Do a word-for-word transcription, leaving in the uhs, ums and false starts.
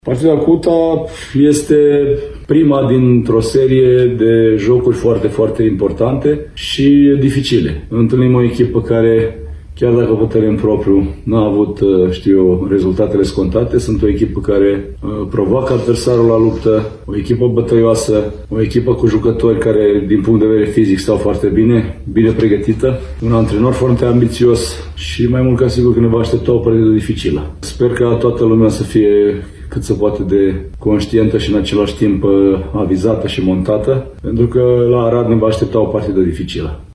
Partida cu U T A este prima dintr-o serie de jocuri foarte, foarte importante și dificile. Întâlnim o echipă care, chiar dacă pe teren propriu n-a avut, știu eu, rezultatele scontate, sunt o echipă care uh, provoacă adversarul la luptă, o echipă bătăioasă, o echipă cu jucători care, din punct de vedere fizic, stau foarte bine, bine pregătită, un antrenor foarte ambițios și mai mult ca sigur că ne va aștepta o partidă dificilă. Sper ca toată lumea să fie cât se poate de conștientă și în același timp avizată și montată, pentru că la Arad ne va aștepta o partidă dificilă.